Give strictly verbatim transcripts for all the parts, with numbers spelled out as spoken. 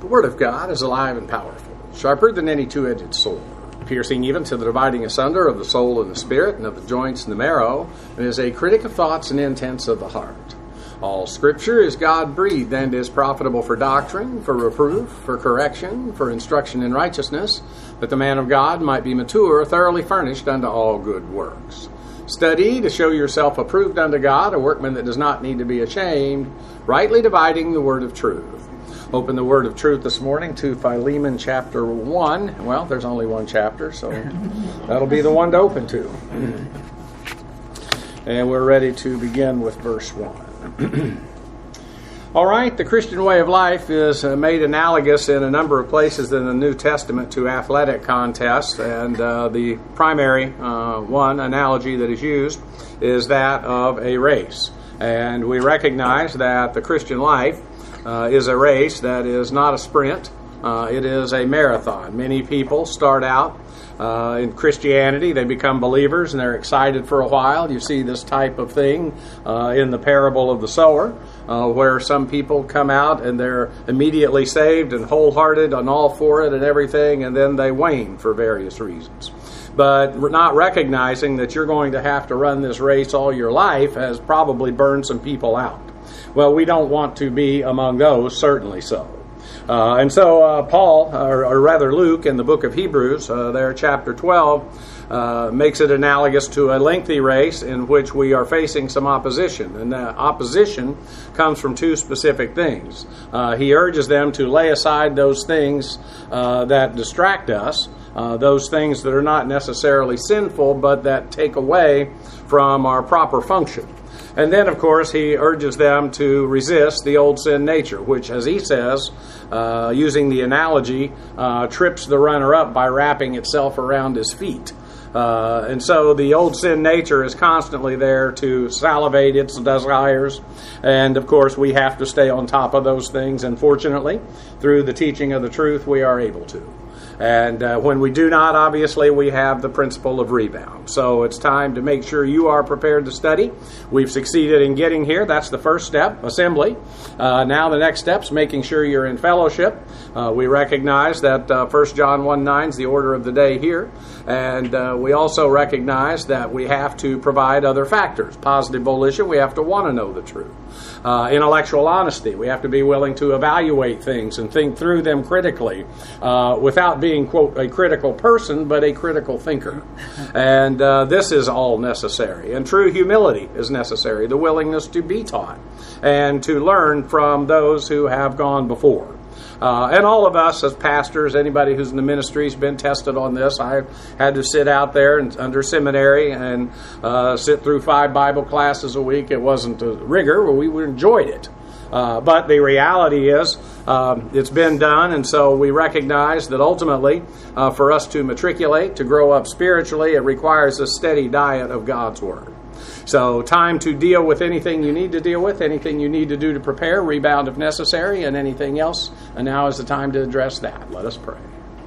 The Word of God is alive and powerful, sharper than any two-edged sword, piercing even to the dividing asunder of the soul and the spirit, and of the joints and the marrow, and is a critic of thoughts and intents of the heart. All Scripture is God-breathed and is profitable for doctrine, for reproof, for correction, for instruction in righteousness, that the man of God might be mature, thoroughly furnished unto all good works. Study to show yourself approved unto God, a workman that does not need to be ashamed, rightly dividing the word of truth. Open the word of truth this morning to Philemon chapter one. Well, there's only one chapter, so that'll be the one to open to. And we're ready to begin with verse one. All right, the Christian way of life is uh, made analogous in a number of places in the New Testament to athletic contests, and uh, the primary uh, one analogy that is used is that of a race. And we recognize that the Christian life uh, is a race that is not a sprint. Uh, it is a marathon. Many people start out Uh, in Christianity, they become believers and they're excited for a while. You see this type of thing uh, in the parable of the sower, uh, where some people come out and they're immediately saved and wholehearted and all for it and everything, and then they wane for various reasons. But not recognizing that you're going to have to run this race all your life has probably burned some people out. Well, we don't want to be among those, certainly so. Uh, and so uh, Paul, or, or rather Luke, in the book of Hebrews, uh, there, chapter twelve, uh, makes it analogous to a lengthy race in which we are facing some opposition. And the opposition comes from two specific things. Uh, he urges them to lay aside those things uh, that distract us, uh, those things that are not necessarily sinful, but that take away from our proper function. And then, of course, he urges them to resist the old sin nature, which, as he says, uh, using the analogy, uh, trips the runner up by wrapping itself around his feet. Uh, and so the old sin nature is constantly there to salivate its desires. And, of course, we have to stay on top of those things. And fortunately, through the teaching of the truth, we are able to. And uh, when we do not, obviously, we have the principle of rebound. So it's time to make sure you are prepared to study. We've succeeded in getting here. That's the first step, assembly. Uh, now the next step is making sure you're in fellowship. Uh, we recognize that uh, First John one nine is the order of the day here. And uh, we also recognize that we have to provide other factors. Positive volition, we have to want to know the truth. Uh, intellectual honesty, we have to be willing to evaluate things and think through them critically uh, without being, quote, a critical person, but a critical thinker. And uh, this is all necessary. And true humility is necessary, the willingness to be taught and to learn from those who have gone before. Uh, and all of us as pastors, anybody who's in the ministry has been tested on this. I had to sit out there and, under seminary and uh, sit through five Bible classes a week. It wasn't a rigor, but we enjoyed it. Uh, but the reality is um, it's been done, and so we recognize that ultimately uh, for us to matriculate, to grow up spiritually, it requires a steady diet of God's Word. So time to deal with anything you need to deal with, anything you need to do to prepare, rebound if necessary, and anything else. And now is the time to address that. Let us pray.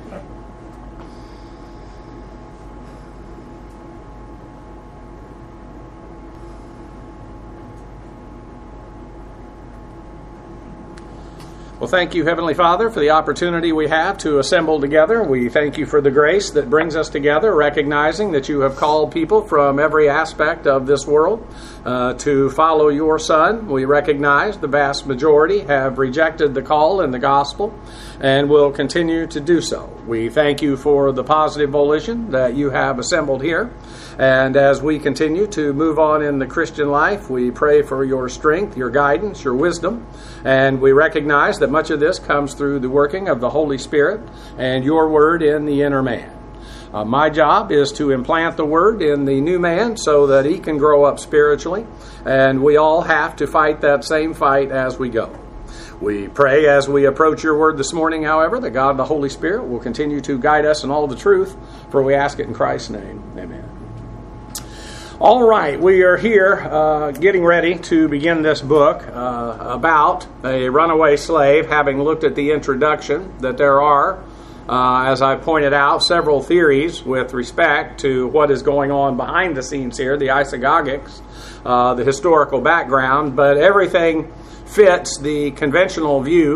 Well, thank you, Heavenly Father, for the opportunity we have to assemble together. We thank you for the grace that brings us together, recognizing that you have called people from every aspect of this world uh, to follow your Son. We recognize the vast majority have rejected the call in the gospel and will continue to do so. We thank you for the positive volition that you have assembled here. And as we continue to move on in the Christian life, we pray for your strength, your guidance, your wisdom. And we recognize that much of this comes through the working of the Holy Spirit and your word in the inner man. Uh, my job is to implant the word in the new man so that he can grow up spiritually. And we all have to fight that same fight as we go. We pray as we approach your word this morning, however, that God, the Holy Spirit, will continue to guide us in all the truth. For we ask it in Christ's name. Amen. All right, we are here uh, getting ready to begin this book uh, about a runaway slave, having looked at the introduction, that there are, uh, as I pointed out, several theories with respect to what is going on behind the scenes here, the isagogics, uh, the historical background, but everything fits the conventional view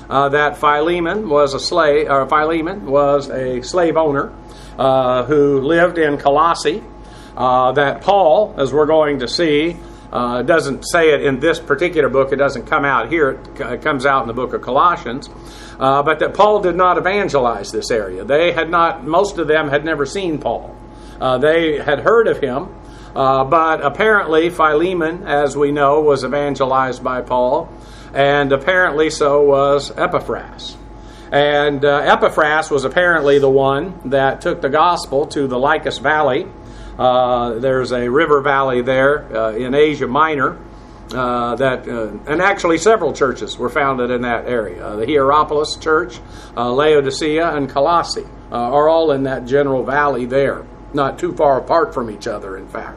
uh, that Philemon was a slave, or Philemon was a slave owner uh, who lived in Colossae. Uh, that Paul, as we're going to see, uh, doesn't say it in this particular book. It doesn't come out here. It, c- it comes out in the book of Colossians. Uh, but that Paul did not evangelize this area. They had not. Most of them had never seen Paul. Uh, they had heard of him. Uh, but apparently Philemon, as we know, was evangelized by Paul, and apparently so was Epaphras. And uh, Epaphras was apparently the one that took the gospel to the Lycus Valley. Uh, there's a river valley there uh, in Asia Minor, uh, that, uh, and actually several churches were founded in that area. Uh, the Hierapolis Church, uh, Laodicea, and Colossae uh, are all in that general valley there. Not too far apart from each other, in fact.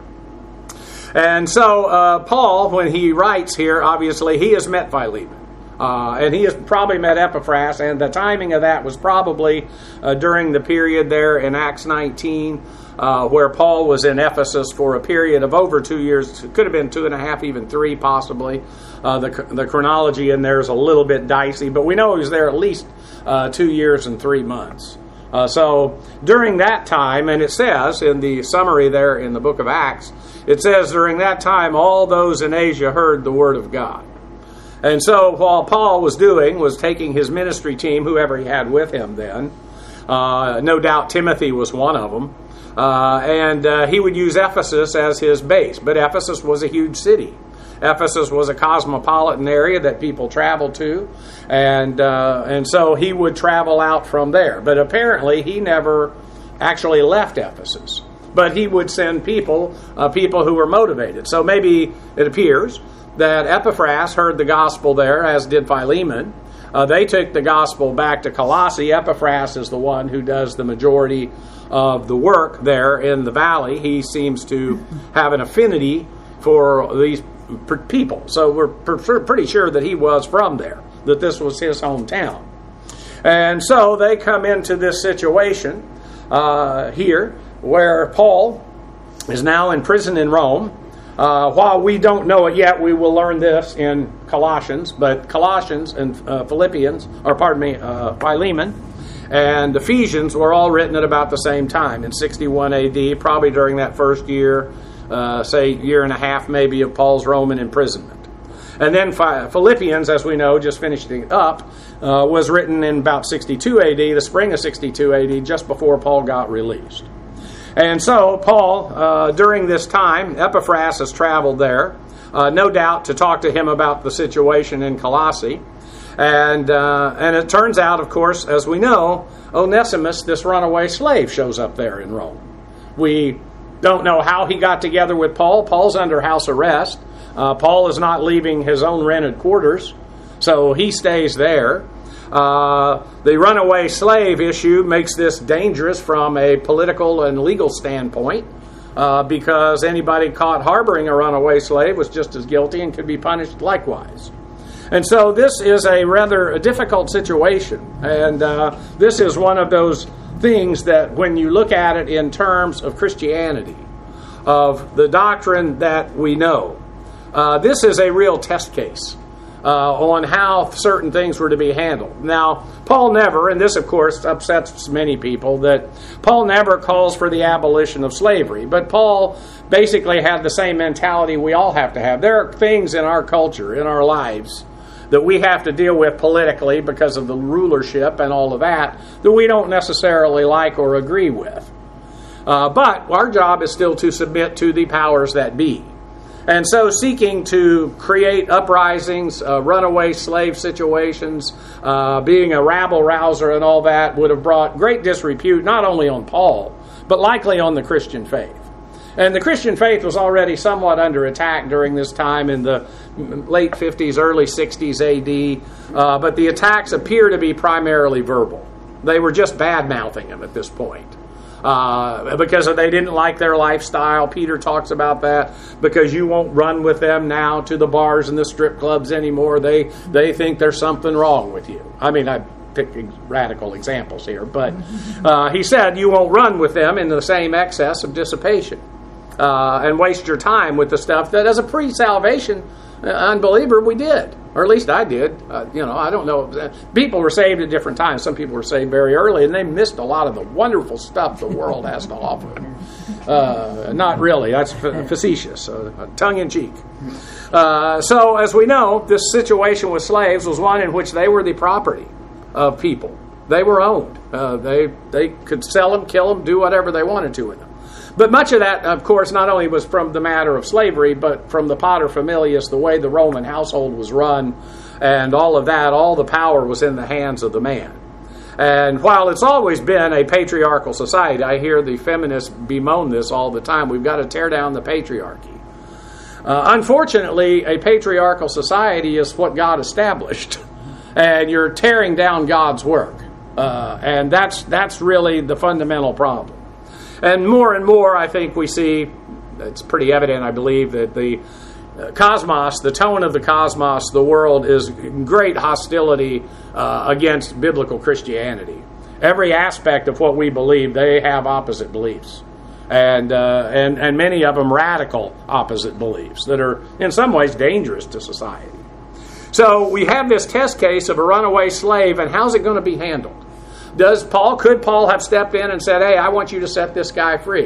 And so uh, Paul, when he writes here, obviously he has met Philemon. Uh, and he has probably met Epaphras, and the timing of that was probably uh, during the period there in Acts nineteen, uh, where Paul was in Ephesus for a period of over two years. It could have been two and a half, even three, possibly. Uh, the, the chronology in there is a little bit dicey, but we know he was there at least uh, two years and three months. Uh, so during that time, and it says in the summary there in the book of Acts, it says during that time all those in Asia heard the word of God. And so what Paul was doing was taking his ministry team, whoever he had with him then, uh, no doubt Timothy was one of them, uh, and uh, he would use Ephesus as his base. But Ephesus was a huge city. Ephesus was a cosmopolitan area that people traveled to, and uh, and so he would travel out from there. But apparently he never actually left Ephesus. But he would send people, uh, people who were motivated. So maybe it appears that Epaphras heard the gospel there, as did Philemon. Uh, they took the gospel back to Colossae. Epaphras is the one who does the majority of the work there in the valley. He seems to have an affinity for these people. So we're pretty sure that he was from there, that this was his hometown. And so they come into this situation uh, here where Paul is now in prison in Rome. Uh, while we don't know it yet, we will learn this in Colossians, but Colossians and uh, Philippians, or pardon me, uh, Philemon and Ephesians were all written at about the same time in sixty-one A D, probably during that first year, uh, say year and a half maybe, of Paul's Roman imprisonment. And then Philippians, as we know, just finishing up, uh, was written in about sixty-two A D, the spring of sixty-two A D, just before Paul got released. And so Paul, uh, during this time, Epaphras has traveled there, uh, no doubt to talk to him about the situation in Colossae. And uh, and it turns out, of course, as we know, Onesimus, this runaway slave, shows up there in Rome. We don't know how he got together with Paul. Paul's under house arrest. Uh, Paul is not leaving his own rented quarters, so he stays there. Uh, the runaway slave issue makes this dangerous from a political and legal standpoint, uh, because anybody caught harboring a runaway slave was just as guilty and could be punished likewise. And so this is a rather a difficult situation, and uh, this is one of those things that when you look at it in terms of Christianity, of the doctrine that we know, uh, this is a real test case uh, on how certain things were to be handled. Now, Paul never, and this of course upsets many people, that Paul never calls for the abolition of slavery, but Paul basically had the same mentality we all have to have. There are things in our culture, in our lives, that we have to deal with politically because of the rulership and all of that, that we don't necessarily like or agree with. Uh, but our job is still to submit to the powers that be. And so seeking to create uprisings, uh, runaway slave situations, uh, being a rabble-rouser and all that would have brought great disrepute not only on Paul, but likely on the Christian faith. And the Christian faith was already somewhat under attack during this time in the late fifties, early sixties A D, uh, but the attacks appear to be primarily verbal. They were just bad-mouthing him at this point. Uh, because they didn't like their lifestyle. Peter talks about that, because you won't run with them now to the bars and the strip clubs anymore. They they think there's something wrong with you. I mean, I picked radical examples here, but uh, he said you won't run with them in the same excess of dissipation. uh, and waste your time with the stuff that as a pre-salvation unbeliever we did. Or at least I did. Uh, you know, I don't know. People were saved at different times. Some people were saved very early, and they missed a lot of the wonderful stuff the world has to offer. Uh, not really. That's facetious. Uh, tongue-in-cheek. Uh, so, as we know, this situation with slaves was one in which they were the property of people. They were owned. Uh, they they could sell them, kill them, do whatever they wanted to with them. But much of that, of course, not only was from the matter of slavery, but from the paterfamilias, the way the Roman household was run, and all of that, all the power was in the hands of the man. And while it's always been a patriarchal society, I hear the feminists bemoan this all the time. We've got to tear down the patriarchy. Uh, unfortunately, a patriarchal society is what God established, and you're tearing down God's work. Uh, and that's that's really the fundamental problem. And more and more, I think we see, it's pretty evident, I believe, that the uh, cosmos, the tone of the cosmos, the world, is in great hostility uh, against biblical Christianity. Every aspect of what we believe, they have opposite beliefs. And, uh, and, and many of them radical opposite beliefs that are, in some ways, dangerous to society. So we have this test case of a runaway slave, and how's it going to be handled? Does Paul, could Paul have stepped in and said, hey, I want you to set this guy free?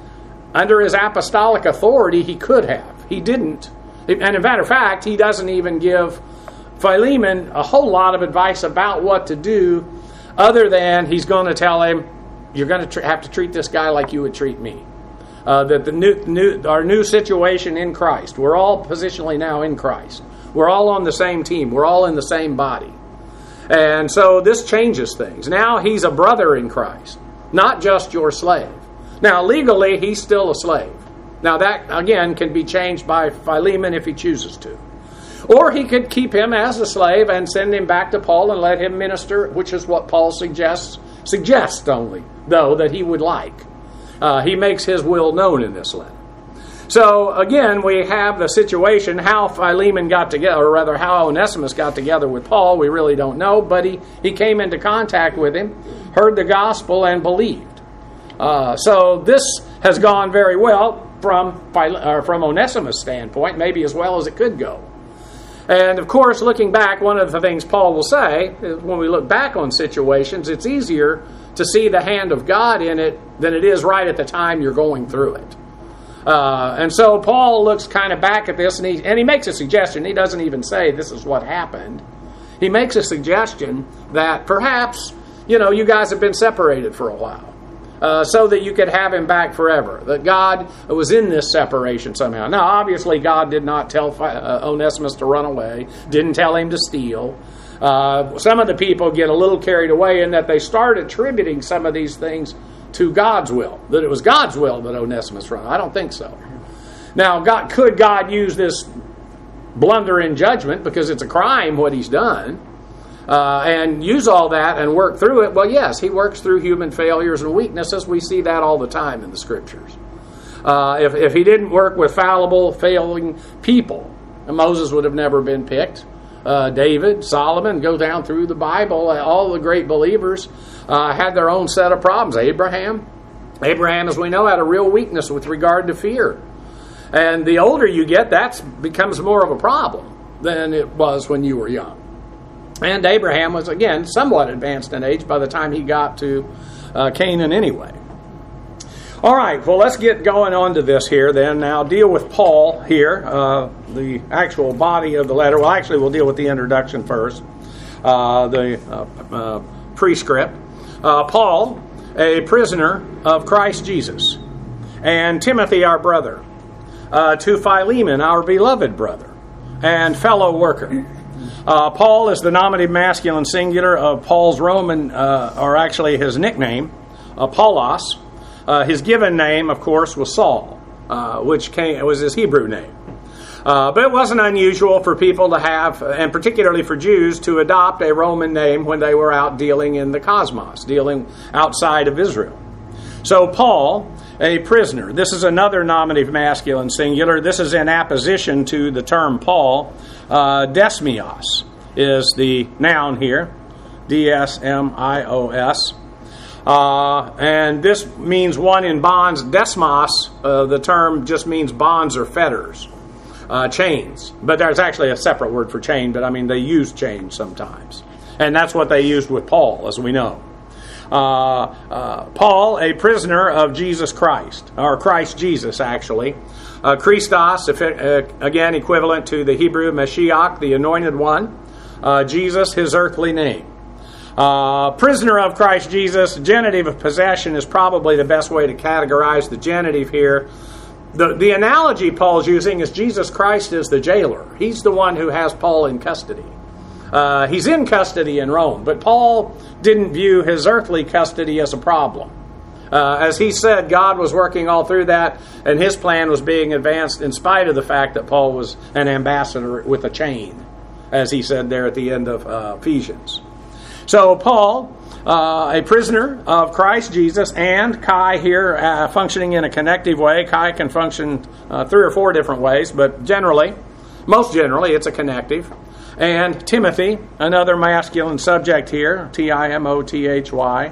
Under his apostolic authority, he could have. He didn't. And as a matter of fact, he doesn't even give Philemon a whole lot of advice about what to do, other than he's going to tell him, you're going to tr- have to treat this guy like you would treat me. Uh, that the new, new, our new situation in Christ, we're all positionally now in Christ. We're all on the same team. We're all in the same body. And so this changes things. Now he's a brother in Christ, not just your slave. Now legally, he's still a slave. Now that, again, can be changed by Philemon if he chooses to. Or he could keep him as a slave and send him back to Paul and let him minister, which is what Paul suggests, suggests only, though, that he would like. Uh, he makes his will known in this letter. So, again, we have the situation, how Philemon got together, or rather how Onesimus got together with Paul, we really don't know, but he, he came into contact with him, heard the gospel, and believed. Uh, so this has gone very well from, or from Onesimus' standpoint, maybe as well as it could go. And, of course, looking back, one of the things Paul will say, is when we look back on situations, it's easier to see the hand of God in it than it is right at the time you're going through it. Uh, and so Paul looks kind of back at this, and he, and he makes a suggestion. He doesn't even say this is what happened. He makes a suggestion that perhaps, you know, you guys have been separated for a while, uh, so that you could have him back forever. That God was in this separation somehow. Now, obviously, God did not tell uh, Onesimus to run away, didn't tell him to steal. Uh, some of the people get a little carried away in that they start attributing some of these things to God's will, that it was God's will that Onesimus run. I don't think so. Now, God, could God use this blunder in judgment because it's a crime what he's done, uh, and use all that and work through it? Well, yes, he works through human failures and weaknesses. We see that all the time in the Scriptures. Uh, if, if he didn't work with fallible, failing people, Moses would have never been picked. Uh, David, Solomon, go down through the Bible, all the great believers uh, had their own set of problems. Abraham, Abraham, as we know, had a real weakness with regard to fear. And the older you get, that becomes more of a problem than it was when you were young. And Abraham was, again, somewhat advanced in age by the time he got to uh, Canaan anyway. All right, well, let's get going on to this here then. Now, deal with Paul here, uh, the actual body of the letter. Well, actually, we'll deal with the introduction first, uh, the uh, uh, prescript. Uh, Paul, a prisoner of Christ Jesus, and Timothy, our brother, uh, to Philemon, our beloved brother, and fellow worker. Uh, Paul is the nominative masculine singular of Paul's Roman, uh, or actually his nickname, Apollos. Uh, his given name, of course, was Saul, uh, which came, was his Hebrew name. Uh, but it wasn't unusual for people to have, and particularly for Jews, to adopt a Roman name when they were out dealing in the cosmos, dealing outside of Israel. So Paul, a prisoner. This is another nominative masculine singular. This is in apposition to the term Paul. Uh, Desmios is the noun here, D S M I O S. Uh, and this means one in bonds. Desmos, uh, the term just means bonds or fetters, uh, chains. But there's actually a separate word for chain, but I mean they use chains sometimes. And that's what they used with Paul, as we know. Uh, uh, Paul, a prisoner of Jesus Christ, or Christ Jesus, actually. Uh, Christos, uh, again equivalent to the Hebrew Mashiach, the anointed one. Uh, Jesus, his earthly name. Uh, prisoner of Christ Jesus, genitive of possession is probably the best way to categorize the genitive here. The, the analogy Paul's using is Jesus Christ is the jailer. He's the one who has Paul in custody. Uh, he's in custody in Rome, but Paul didn't view his earthly custody as a problem. Uh, as he said, God was working all through that, and his plan was being advanced in spite of the fact that Paul was an ambassador with a chain, as he said there at the end of uh, Ephesians. So Paul, uh, a prisoner of Christ Jesus, and Kai here uh, functioning in a connective way. Kai can function uh, three or four different ways, but generally, most generally, it's a connective. And Timothy, another masculine subject here, T I M O T H Y.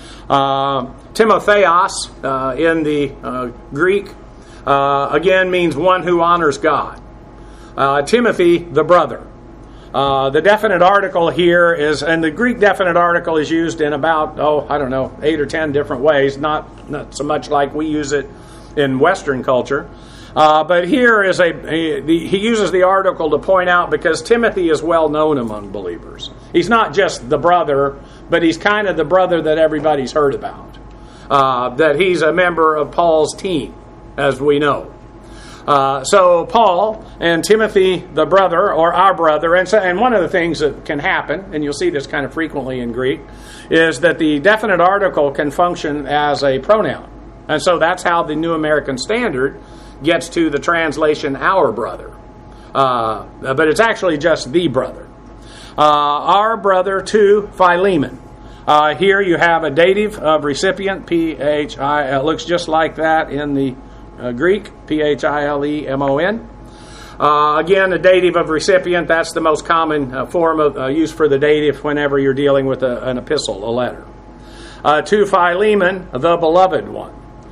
Uh, Timotheos uh, in the uh, Greek, uh, again, means one who honors God. Uh, Timothy, the brother. Uh, the definite article here is, and the Greek definite article is used in about, oh, I don't know, eight or ten different ways, not, not so much like we use it in Western culture. Uh, but here is a, a the, he uses the article to point out because Timothy is well known among believers. He's not just the brother, but he's kind of the brother that everybody's heard about. Uh, that he's a member of Paul's team, as we know. Uh, so Paul and Timothy, the brother, or our brother, and, so, and one of the things that can happen, and you'll see this kind of frequently in Greek, is that the definite article can function as a pronoun. And so that's how the New American Standard gets to the translation, our brother. Uh, but it's actually just the brother. Uh, our brother to Philemon. Uh, here you have a dative of recipient, P H I, it looks just like that in the Uh, Greek, P H I L E M O N. Uh, again, a dative of recipient, that's the most common uh, form of uh, use for the dative whenever you're dealing with a, an epistle, a letter. Uh, to Philemon, the beloved one.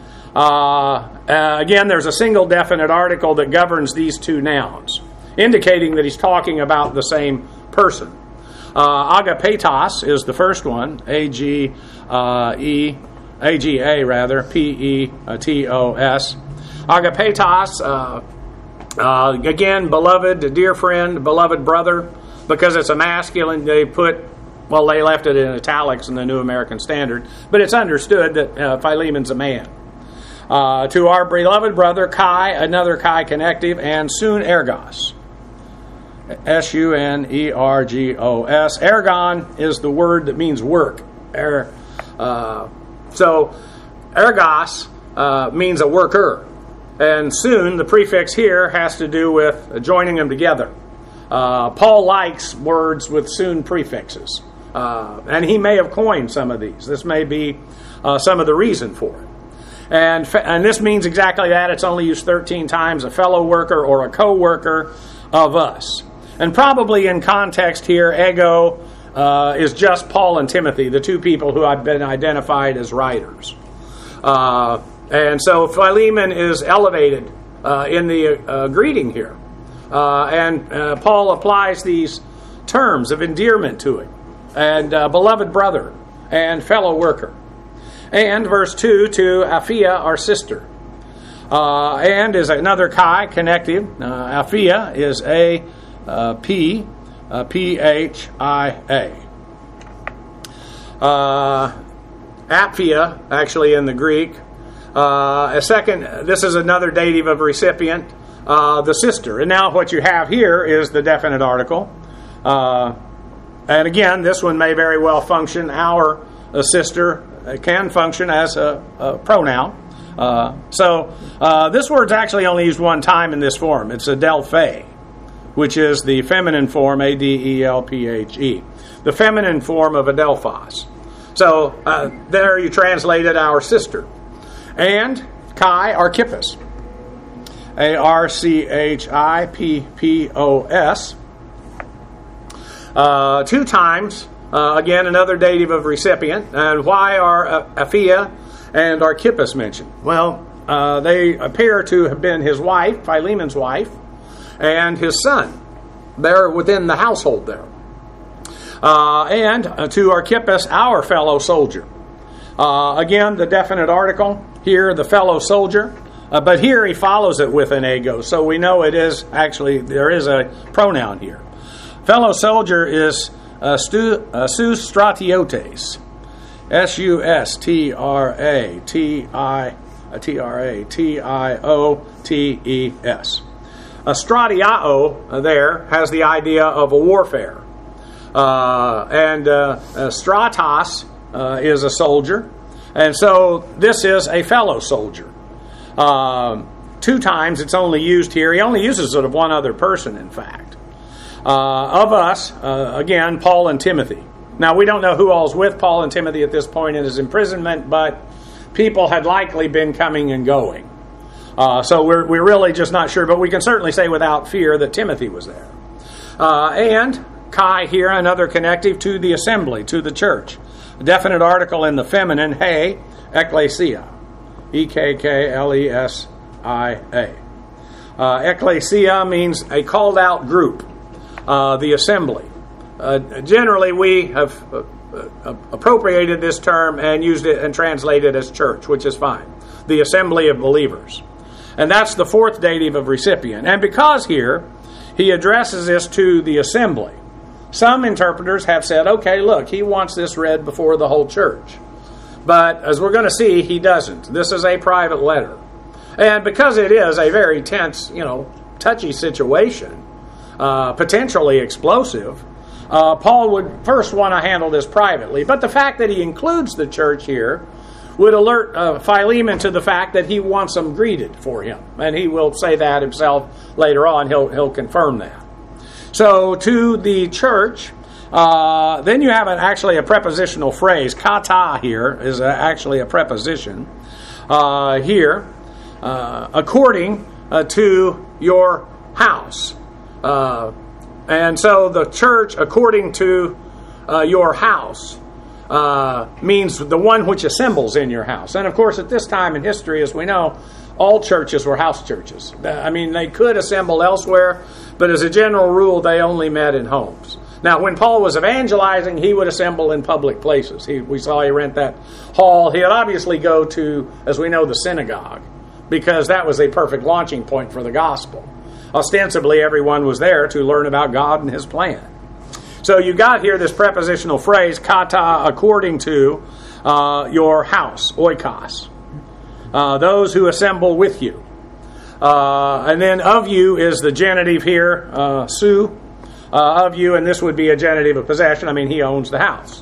Uh, uh, again, there's a single definite article that governs these two nouns, indicating that he's talking about the same person. Uh, agapetos is the first one, A G E, A G A rather, P E T O S. Agapetos, uh, uh, again, beloved, dear friend, beloved brother, because it's a masculine, they put, well, they left it in italics in the New American Standard, but it's understood that uh, Philemon's a man. Uh, to our beloved brother, Kai, another Kai connective, and soon Ergos. S U N E R G O S. Ergon is the word that means work. Er, uh, so, ergos uh, means a worker. And soon, the prefix here has to do with joining them together. Uh, Paul likes words with soon prefixes. Uh, and he may have coined some of these. This may be uh, some of the reason for it. And, and this means exactly that. It's only used thirteen times, a fellow worker or a co-worker of us. And probably in context here, ego uh, is just Paul and Timothy, the two people who have been identified as writers. Uh, and so Philemon is elevated uh, in the uh, greeting here. Uh, and uh, Paul applies these terms of endearment to him. And uh, beloved brother and fellow worker. And verse two, to Apphia, our sister. Uh, and is another Chi connective. Uh, Apphia is A uh, P, uh, P H I A. Uh, Apphia, actually in the Greek. Uh, a second, this is another dative of recipient, uh, the sister. And now what you have here is the definite article. Uh, and again, this one may very well function, our uh, sister. It can function as a, a pronoun. Uh, so uh, this word's actually only used one time in this form. It's adelphe, which is the feminine form, A D E L P H E. The feminine form of adelphos. So uh, there you translated our sister. And Chi Archippus. A R C H I P P O S. Uh, two times Uh, again, another dative of recipient. And why are uh, Apphia and Archippus mentioned? Well, uh, they appear to have been his wife, Philemon's wife, and his son. They're within the household there. Uh, and uh, to Archippus, our fellow soldier. Uh, again, the definite article here, the fellow soldier. Uh, but here he follows it with an ego, so we know it is actually, there is a pronoun here. Fellow soldier is uh, stu, uh, Sustratiotes. S U S T R A T I T R A T I O T E S. A stratiao uh, there has the idea of a warfare. Uh, and uh, uh, stratos uh, is a soldier. And so this is a fellow soldier. Uh, two times it's only used here. He only uses it of one other person, in fact. Uh, of us, uh, again, Paul and Timothy. Now, we don't know who all's with Paul and Timothy at this point in his imprisonment, but people had likely been coming and going. Uh, so we're, we're really just not sure, but we can certainly say without fear that Timothy was there. Uh, and Chi here, another connective to the assembly, to the church. A definite article in the feminine, hey, ecclesia. E K K L E S I A. Uh, ecclesia means a called out group, uh, the assembly. Uh, generally, we have uh, uh, appropriated this term and used it and translated it as church, which is fine. The assembly of believers. And that's the fourth dative of recipient. And because here he addresses this to the assembly, some interpreters have said, okay, look, he wants this read before the whole church. But as we're going to see, he doesn't. This is a private letter. And because it is a very tense, you know, touchy situation, uh, potentially explosive, uh, Paul would first want to handle this privately. But the fact that he includes the church here would alert uh, Philemon to the fact that he wants them greeted for him. And he will say that himself later on. He'll, he'll confirm that. So to the church... Uh, then you have an, actually a prepositional phrase. Kata here is a, actually a preposition. Uh, here, uh, according uh, to your house. Uh, and so the church, according to uh, your house, uh, means the one which assembles in your house. And of course, at this time in history, as we know, all churches were house churches. I mean, they could assemble elsewhere, but as a general rule, they only met in homes. Now, when Paul was evangelizing, he would assemble in public places. He, we saw he rent that hall. He'd obviously go to, as we know, the synagogue, because that was a perfect launching point for the gospel. Ostensibly, everyone was there to learn about God and His plan. So you got here this prepositional phrase, kata, according to uh, your house, oikos. Uh, those who assemble with you. Uh, and then of you is the genitive here, uh, su. Uh, of you, and this would be a genitive of possession. I mean, he owns the house.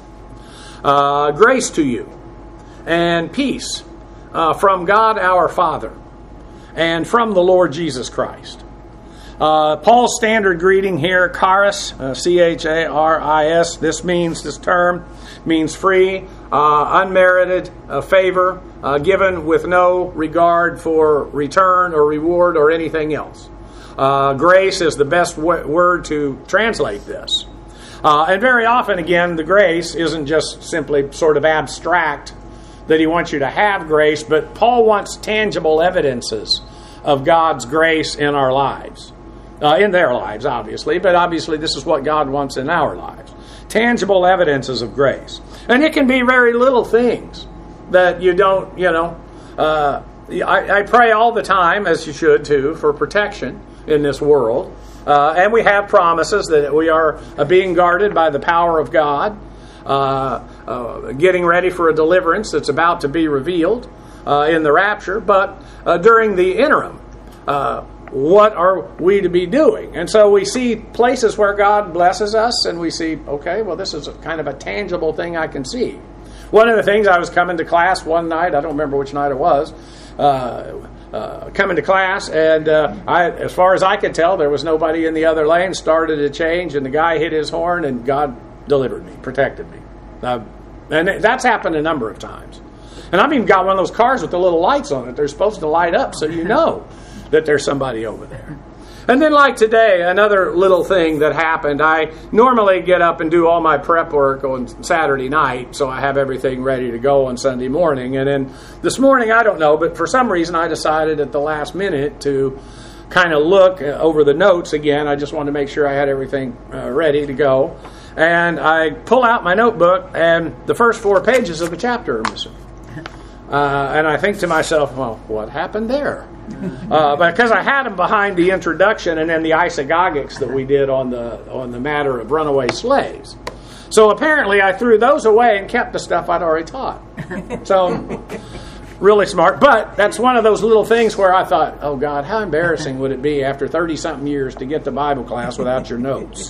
Uh, grace to you and peace uh, from God our Father and from the Lord Jesus Christ. Uh, Paul's standard greeting here, charis, uh, C H A R I S. This means, this term means free, uh, unmerited uh, favor, uh, given with no regard for return or reward or anything else. Uh, grace is the best w- word to translate this. Uh, and very often, again, the grace isn't just simply sort of abstract that he wants you to have grace, but Paul wants tangible evidences of God's grace in our lives. Uh, in their lives, obviously, but obviously this is what God wants in our lives. Tangible evidences of grace. And it can be very little things that you don't, you know, uh, I, I pray all the time, as you should too, for protection in this world. Uh, and we have promises that we are uh, being guarded by the power of God, uh, uh, getting ready for a deliverance that's about to be revealed uh, in the rapture. But uh, during the interim, uh, what are we to be doing? And so we see places where God blesses us, and we see, okay, well, this is a kind of a tangible thing I can see. One of the things, I was coming to class one night, I don't remember which night it was, uh, Uh, coming to class, and uh, I, as far as I could tell, there was nobody in the other lane. Started to change, and the guy hit his horn, and God delivered me, protected me. Uh, and that's happened a number of times. And I've even got one of those cars with the little lights on it. They're supposed to light up so you know that there's somebody over there. And then like today, another little thing that happened, I normally get up and do all my prep work on Saturday night, so I have everything ready to go on Sunday morning. And then this morning, I don't know, but for some reason I decided at the last minute to kind of look over the notes again. I just wanted to make sure I had everything uh, ready to go. And I pull out my notebook, and the first four pages of the chapter are missing. Uh, and I think to myself, well, what happened there? Uh, because I had them behind the introduction and then the isagogics that we did on the on the matter of runaway slaves. So apparently I threw those away and kept the stuff I'd already taught. So really smart. But that's one of those little things where I thought, oh God, how embarrassing would it be after thirty-something years to get to Bible class without your notes?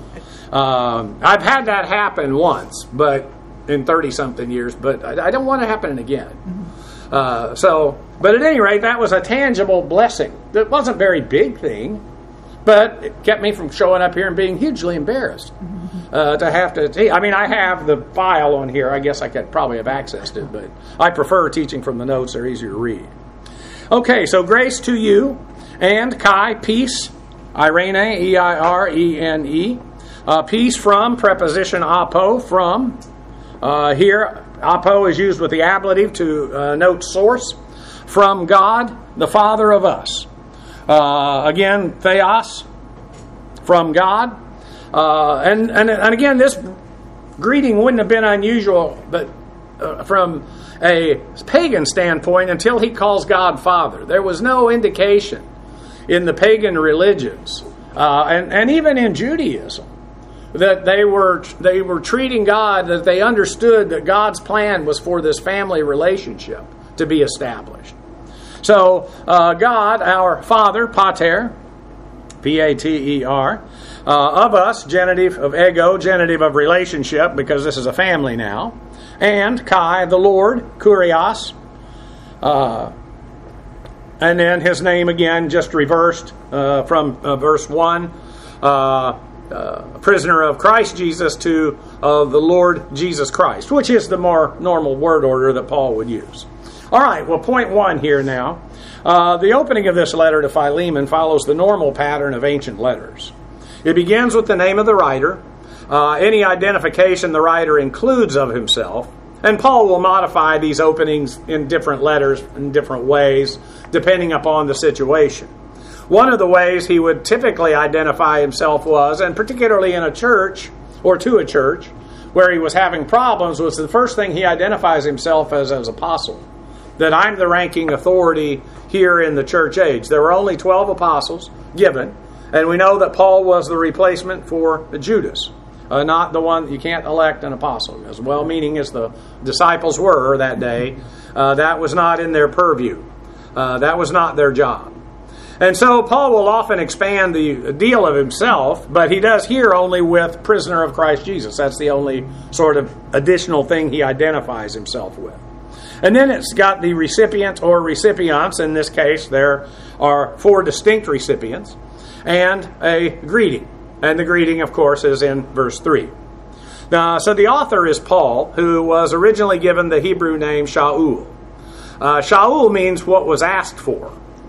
Um, I've had that happen once, but in thirty-something years, but I, I don't want it to happen again. Uh, so, but at any rate, that was a tangible blessing. It wasn't a very big thing, but it kept me from showing up here and being hugely embarrassed uh, to have to teach. I mean, I have the file on here. I guess I could probably have accessed it, but I prefer teaching from the notes. They're easier to read. Okay, so grace to you and Kai, peace, Irene, E I R E N E. Uh, peace from, preposition apo, from. Uh, here, apo is used with the ablative to uh, note source. From God, the Father of us. Uh, again, theos, from God. Uh, and, and, and again, this greeting wouldn't have been unusual but uh, from a pagan standpoint until he calls God Father. There was no indication in the pagan religions, uh, and, and even in Judaism, that they were they were treating God, that they understood that God's plan was for this family relationship to be established. So uh, God, our Father, pater, P A T E R, uh, of us, genitive of ego, genitive of relationship, because this is a family now, and Kai, the Lord, kurios, uh, and then his name again, just reversed uh, from uh, verse one, uh, Uh, prisoner of Christ Jesus to uh, the Lord Jesus Christ, which is the more normal word order that Paul would use. All right, well, point one here now. Uh, the opening of this letter to Philemon follows the normal pattern of ancient letters. It begins with the name of the writer, uh, any identification the writer includes of himself, and Paul will modify these openings in different letters in different ways, depending upon the situation. One of the ways he would typically identify himself was, and particularly in a church, or to a church, where he was having problems, was the first thing he identifies himself as as apostle. That I'm the ranking authority here in the church age. There were only twelve apostles given, and we know that Paul was the replacement for Judas. Uh, not the one, you can't elect an apostle. As well-meaning as the disciples were that day, uh, that was not in their purview. Uh, that was not their job. And so Paul will often expand the deal of himself, but he does here only with prisoner of Christ Jesus. That's the only sort of additional thing he identifies himself with. And then it's got the recipient or recipients. In this case, there are four distinct recipients and a greeting. And the greeting, of course, is in verse three. Now, so the author is Paul, who was originally given the Hebrew name Shaul. Uh, Shaul means what was asked for.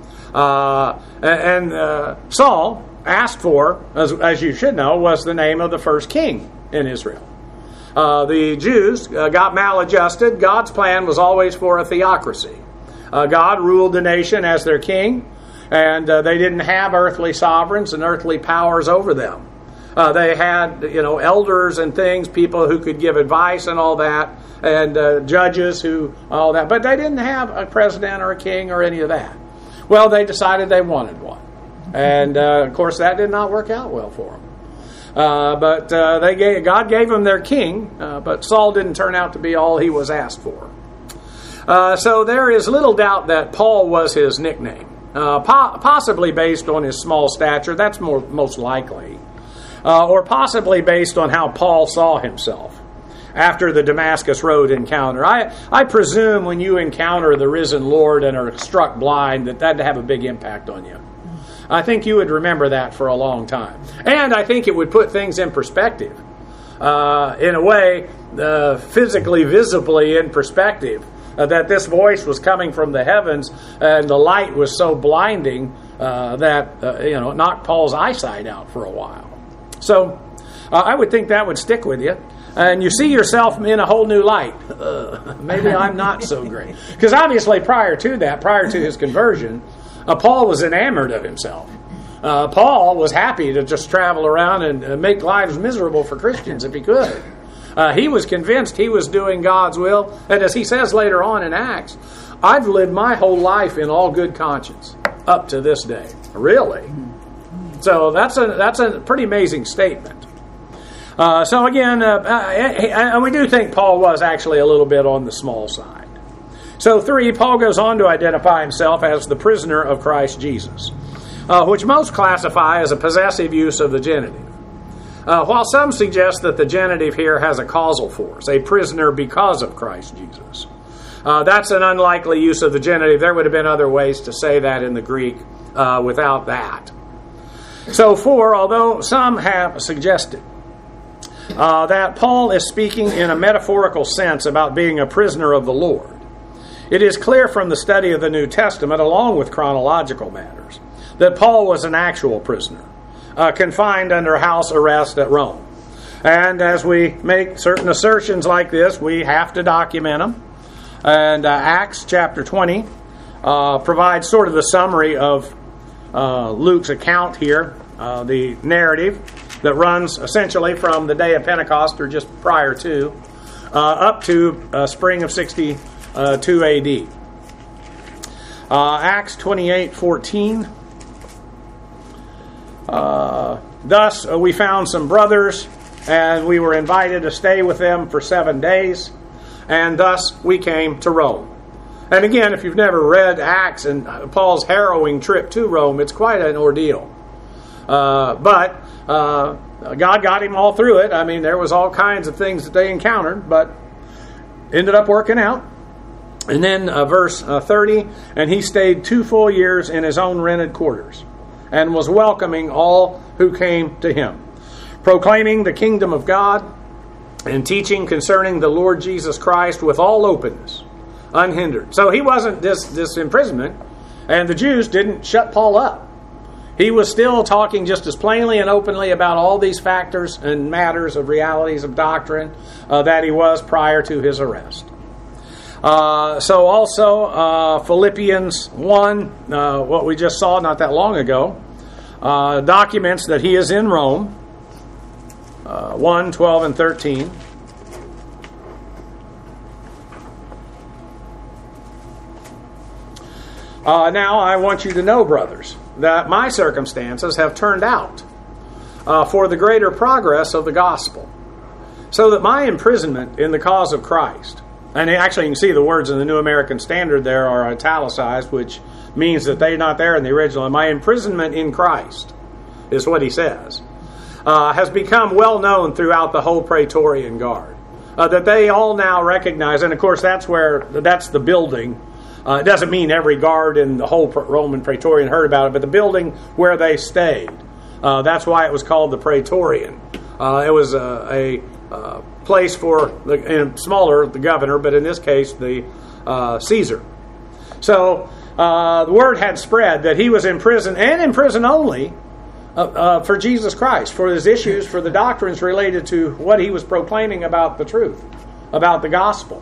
Uh, and uh, Saul, asked for, as, as you should know, was the name of the first king in Israel. Uh, the Jews uh, got maladjusted. God's plan was always for a theocracy. Uh, God ruled the nation as their king, and uh, they didn't have earthly sovereigns and earthly powers over them. Uh, they had, you know, elders and things, people who could give advice and all that, and uh, judges who, all that. But they didn't have a president or a king or any of that. Well, they decided they wanted one. And, uh, of course, that did not work out well for them. Uh, but uh, they gave, God gave them their king, uh, but Saul didn't turn out to be all he was asked for. Uh, so there is little doubt that Paul was his nickname, uh, po- possibly based on his small stature. That's more most likely. Uh, or possibly based on how Paul saw himself after the Damascus Road encounter. I, I presume when you encounter the risen Lord and are struck blind, that that'd have a big impact on you. I think you would remember that for a long time. And I think it would put things in perspective. Uh, in a way, uh, physically, visibly in perspective. Uh, that this voice was coming from the heavens and the light was so blinding uh, that uh, you know knocked Paul's eyesight out for a while. So uh, I would think that would stick with you. And you see yourself in a whole new light. Uh, maybe I'm not so great. Because obviously prior to that, prior to his conversion, uh, Paul was enamored of himself. Uh, Paul was happy to just travel around and uh, make lives miserable for Christians if he could. Uh, he was convinced he was doing God's will. And as he says later on in Acts, I've lived my whole life in all good conscience up to this day. Really? So that's a, that's a pretty amazing statement. Uh, so again, uh, and we do think Paul was actually a little bit on the small side. So three, Paul goes on to identify himself as the prisoner of Christ Jesus, uh, which most classify as a possessive use of the genitive. Uh, while some suggest that the genitive here has a causal force, a prisoner because of Christ Jesus. Uh, that's an unlikely use of the genitive. There would have been other ways to say that in the Greek uh, without that. So four, although some have suggested Uh, that Paul is speaking in a metaphorical sense about being a prisoner of the Lord, it is clear from the study of the New Testament, along with chronological matters, that Paul was an actual prisoner, uh, confined under house arrest at Rome. And as we make certain assertions like this, we have to document them. And uh, Acts chapter twenty uh, provides sort of the summary of uh, Luke's account here, uh, the narrative that runs essentially from the day of Pentecost, or just prior to, uh, up to uh, spring of sixty-two A D. Uh, Acts twenty-eight fourteen. Uh, Thus uh, we found some brothers, and we were invited to stay with them for seven days, and thus we came to Rome. And again, if you've never read Acts and Paul's harrowing trip to Rome, it's quite an ordeal. Uh, but uh, God got him all through it. I mean, there was all kinds of things that they encountered, but ended up working out. And then uh, verse uh, thirty, and he stayed two full years in his own rented quarters, and was welcoming all who came to him, proclaiming the kingdom of God, and teaching concerning the Lord Jesus Christ with all openness, unhindered. So he wasn't this, this imprisonment, and the Jews didn't shut Paul up. He was still talking just as plainly and openly about all these factors and matters of realities of doctrine uh, that he was prior to his arrest. Uh, so also uh, Philippians one, uh, what we just saw not that long ago, uh, documents that he is in Rome, uh, one, twelve, and thirteen. Uh, now I want you to know, brothers, that my circumstances have turned out uh, for the greater progress of the gospel, so that my imprisonment in the cause of Christ, and actually you can see the words in the New American Standard there are italicized, which means that they're not there in the original. My imprisonment in Christ is what he says, uh, has become well known throughout the whole Praetorian Guard, uh, that they all now recognize, and of course that's where that's the building. Uh, it doesn't mean every guard in the whole Roman Praetorian heard about it, but the building where they stayed. Uh, that's why it was called the Praetorian. Uh, it was a, a, a place for the and smaller the governor, but in this case the uh, Caesar. So uh, the word had spread that he was in prison, and in prison only, uh, uh, for Jesus Christ, for his issues, for the doctrines related to what he was proclaiming about the truth, about the gospel.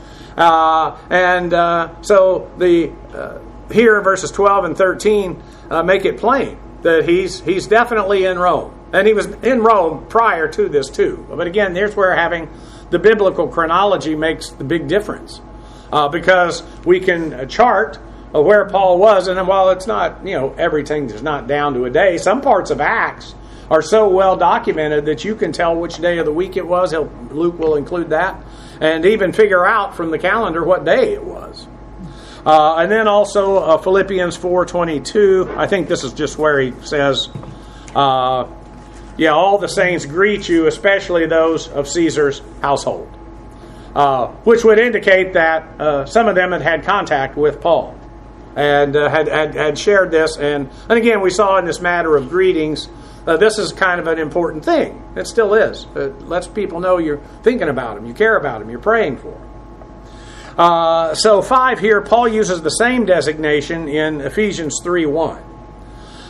Uh, and uh, so the uh, here verses twelve and thirteen uh, make it plain that he's he's definitely in Rome, and he was in Rome prior to this too. But again, here's where having the biblical chronology makes the big difference, uh, because we can chart uh, where Paul was, and while it's not, you know, everything is not down to a day, some parts of Acts are so well documented that you can tell which day of the week it was. He'll, Luke will include that. And even figure out from the calendar what day it was. Uh, and then also uh, Philippians four twenty-two. I think this is just where he says, uh, yeah, all the saints greet you, especially those of Caesar's household. Uh, which would indicate that uh, some of them had had contact with Paul. And uh, had, had, had shared this. And, and again, we saw in this matter of greetings, Uh, this is kind of an important thing. It still is. It lets people know you're thinking about them, you care about them, you're praying for them. Uh, so five here, Paul uses the same designation in Ephesians three one.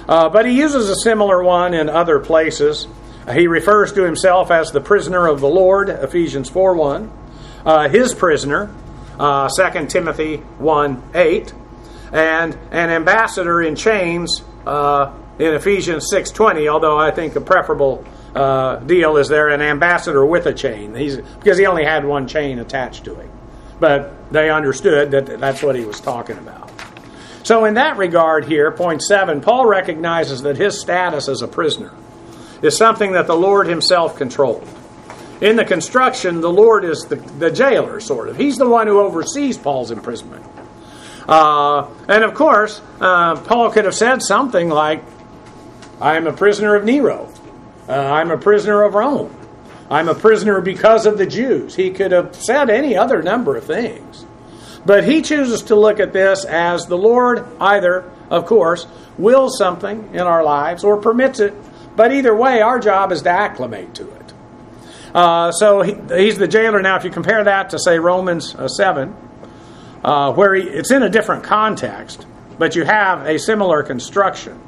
Uh, but he uses a similar one in other places. He refers to himself as the prisoner of the Lord, Ephesians four one. Uh, his prisoner, uh, Second Timothy one eight. And an ambassador in chains uh, in Ephesians six twenty, although I think a preferable uh, deal is there, an ambassador with a chain. He's, because he only had one chain attached to him. But they understood that that's what he was talking about. So in that regard here, point seven, Paul recognizes that his status as a prisoner is something that the Lord himself controlled. In the construction, the Lord is the, the jailer, sort of. He's the one who oversees Paul's imprisonment. Uh, and of course, uh, Paul could have said something like, I'm a prisoner of Nero. Uh, I'm a prisoner of Rome. I'm a prisoner because of the Jews. He could have said any other number of things. But he chooses to look at this as the Lord either, of course, wills something in our lives or permits it. But either way, our job is to acclimate to it. Uh, so he, he's the jailer. Now, if you compare that to, say, Romans uh, seven, uh, where he, it's in a different context, but you have a similar construction.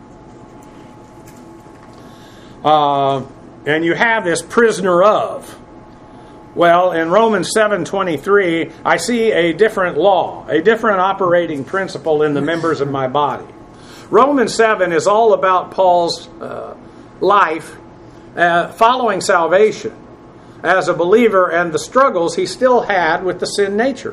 Uh, and you have this prisoner of. Well, in Romans seven twenty-three, I see a different law, a different operating principle in the members of my body. Romans seven is all about Paul's uh, life uh, following salvation as a believer and the struggles he still had with the sin nature.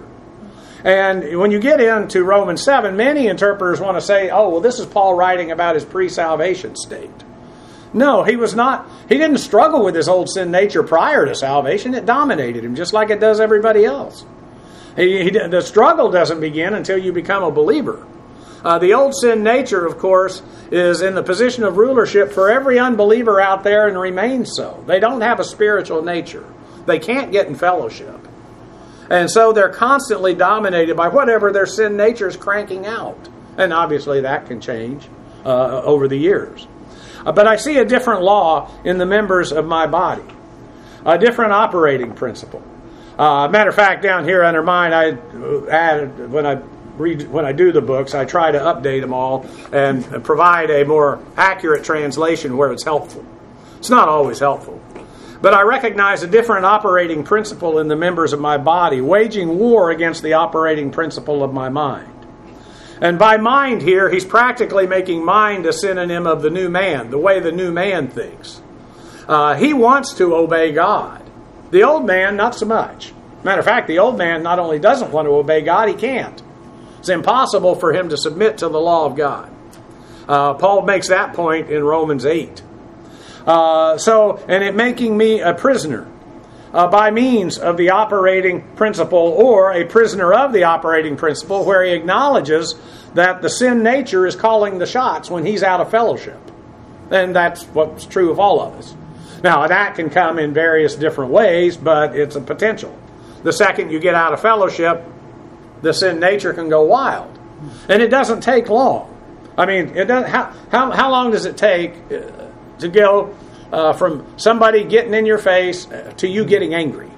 And when you get into Romans seven, many interpreters want to say, oh, well, this is Paul writing about his pre-salvation state. No, he was not. He didn't struggle with his old sin nature prior to salvation. It dominated him just like it does everybody else. He, he, the struggle doesn't begin until you become a believer. Uh, the old sin nature, of course, is in the position of rulership for every unbeliever out there and remains so. They don't have a spiritual nature. They can't get in fellowship. And so they're constantly dominated by whatever their sin nature is cranking out. And obviously that can change uh, over the years. Uh, but I see a different law in the members of my body. A different operating principle. Uh, matter of fact, down here under mine, I added, when I read, when I do the books, I try to update them all and provide a more accurate translation where it's helpful. It's not always helpful. But I recognize a different operating principle in the members of my body, waging war against the operating principle of my mind. And by mind here, he's practically making mind a synonym of the new man, the way the new man thinks. Uh, he wants to obey God. The old man, not so much. Matter of fact, the old man not only doesn't want to obey God, he can't. It's impossible for him to submit to the law of God. Uh, Paul makes that point in Romans eight. Uh, so, and it making me a prisoner uh, by means of the operating principle, or a prisoner of the operating principle, where he acknowledges that the sin nature is calling the shots when he's out of fellowship. And that's what's true of all of us. Now, that can come in various different ways, but it's a potential. The second you get out of fellowship, the sin nature can go wild. And it doesn't take long. I mean, it doesn't, how, how, how long does it take to go uh, from somebody getting in your face to you getting angry?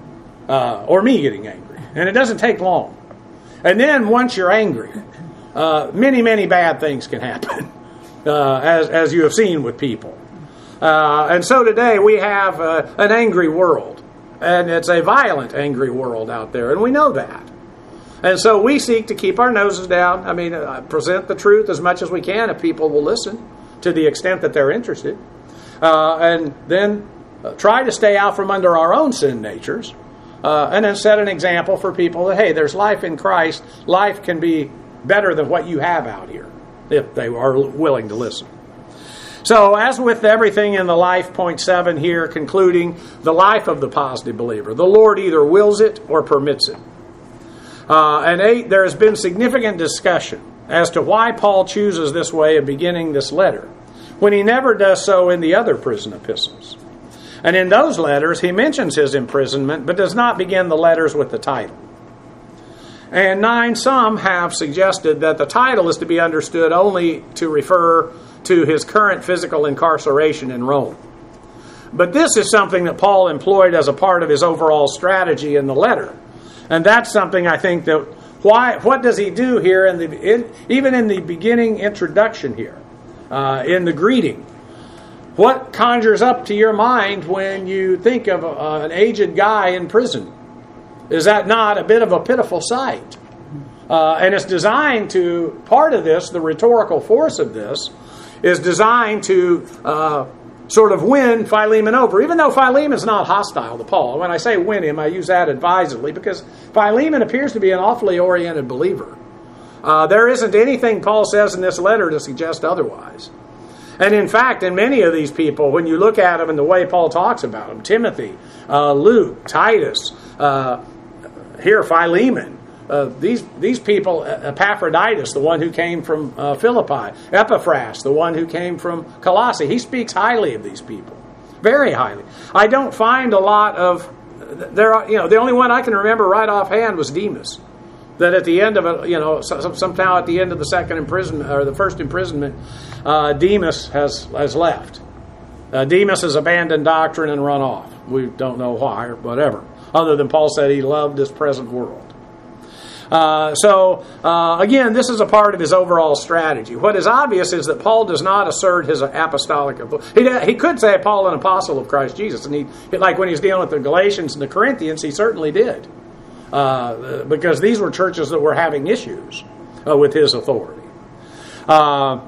Uh, or me getting angry. And it doesn't take long. And then once you're angry, uh, many, many bad things can happen, uh, as, as you have seen with people. Uh, and so today we have uh, an angry world. And it's a violent, angry world out there. And we know that. And so we seek to keep our noses down. I mean, uh, present the truth as much as we can if people will listen to the extent that they're interested. Uh, and then uh, try to stay out from under our own sin natures. Uh, and then set an example for people that, hey, there's life in Christ. Life can be better than what you have out here, if they are willing to listen. So, as with everything in the life, point seven here, concluding the life of the positive believer. The Lord either wills it or permits it. Uh, and eight, there has been significant discussion as to why Paul chooses this way of beginning this letter, when he never does so in the other prison epistles. And in those letters, he mentions his imprisonment, but does not begin the letters with the title. And nine, some have suggested that the title is to be understood only to refer to his current physical incarceration in Rome. But this is something that Paul employed as a part of his overall strategy in the letter. And that's something I think that, why, what does he do here, in the in, even in the beginning introduction here? uh, in the greeting. What conjures up to your mind when you think of uh, an aged guy in prison? Is that not a bit of a pitiful sight? Uh, and it's designed to, part of this, the rhetorical force of this, is designed to uh, sort of win Philemon over. Even though Philemon's not hostile to Paul. When I say win him, I use that advisedly because Philemon appears to be an awfully oriented believer. Uh, there isn't anything Paul says in this letter to suggest otherwise. And in fact, in many of these people, when you look at them and the way Paul talks about them, Timothy, uh, Luke, Titus, uh, here Philemon, uh, these these people, Epaphroditus, the one who came from uh, Philippi, Epaphras, the one who came from Colossae, he speaks highly of these people, very highly. I don't find a lot of there. Are, you know, the only one I can remember right offhand was Demas. That at the end of it, you know, somehow at the end of the second imprisonment or the first imprisonment, uh, Demas has has left. Uh, Demas has abandoned doctrine and run off. We don't know why or whatever, other than Paul said he loved this present world. Uh, so uh, again, this is a part of his overall strategy. What is obvious is that Paul does not assert his apostolic authority. He, he could say Paul an apostle of Christ Jesus, and he like when he's dealing with the Galatians and the Corinthians, he certainly did. Uh, because these were churches that were having issues uh, with his authority. Uh,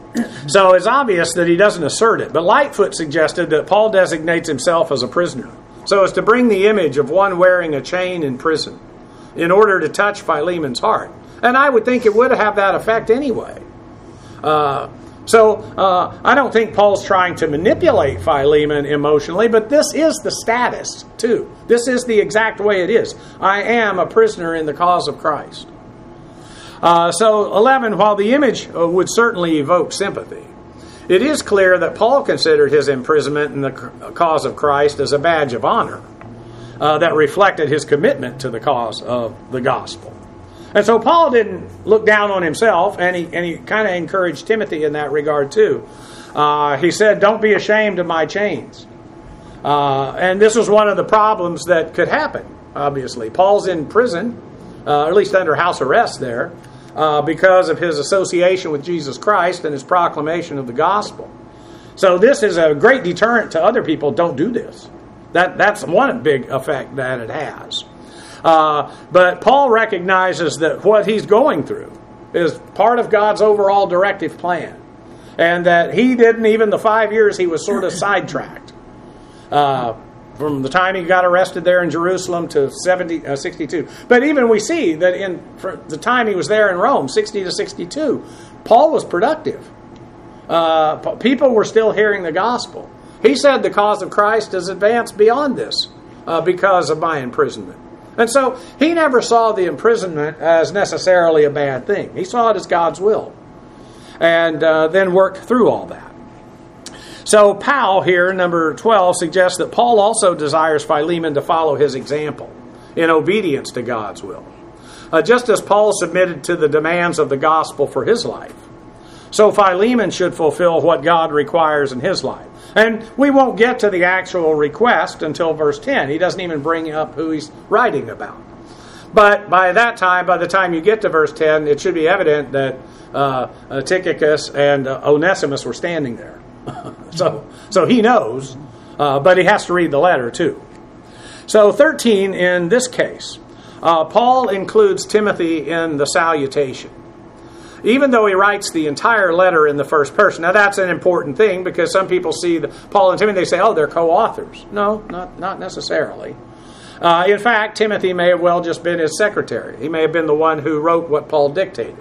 so it's obvious that he doesn't assert it. But Lightfoot suggested that Paul designates himself as a prisoner, so as to bring the image of one wearing a chain in prison in order to touch Philemon's heart. And I would think it would have that effect anyway. Uh, so uh, I don't think Paul's trying to manipulate Philemon emotionally, but this is the status too. This is the exact way it is. I am a prisoner in the cause of Christ. Uh, so eleven, while the image uh, would certainly evoke sympathy, it is clear that Paul considered his imprisonment in the cause of Christ as a badge of honor uh, that reflected his commitment to the cause of the gospel. And so Paul didn't look down on himself, and he and he kind of encouraged Timothy in that regard too. Uh, he said, "Don't be ashamed of my chains." Uh, and this was one of the problems that could happen, obviously. Paul's in prison, uh, or at least under house arrest there, uh, because of his association with Jesus Christ and his proclamation of the gospel. So this is a great deterrent to other people. Don't do this. That That's one big effect that it has. Uh, but Paul recognizes that what he's going through is part of God's overall directive plan. And that he didn't, even the five years he was sort of sidetracked. Uh, from the time he got arrested there in Jerusalem to seventy, uh, sixty-two. But even we see that in for the time he was there in Rome, sixty to sixty-two, Paul was productive. Uh, people were still hearing the gospel. He said the cause of Christ has advanced beyond this uh, because of my imprisonment. And so he never saw the imprisonment as necessarily a bad thing. He saw it as God's will. And uh, then worked through all that. So Powell here, number twelve, suggests that Paul also desires Philemon to follow his example in obedience to God's will. Uh, just as Paul submitted to the demands of the gospel for his life, so Philemon should fulfill what God requires in his life. And we won't get to the actual request until verse ten. He doesn't even bring up who he's writing about. But by that time, by the time you get to verse ten, it should be evident that uh, uh, Tychicus and uh, Onesimus were standing there. so, so he knows, uh, but he has to read the letter too. So thirteen, in this case, uh, Paul includes Timothy in the salutation, even though he writes the entire letter in the first person. Now that's an important thing because some people see the, Paul and Timothy, they say, oh, they're co-authors. No, not, not necessarily. Uh, in fact, Timothy may have well just been his secretary. He may have been the one who wrote what Paul dictated.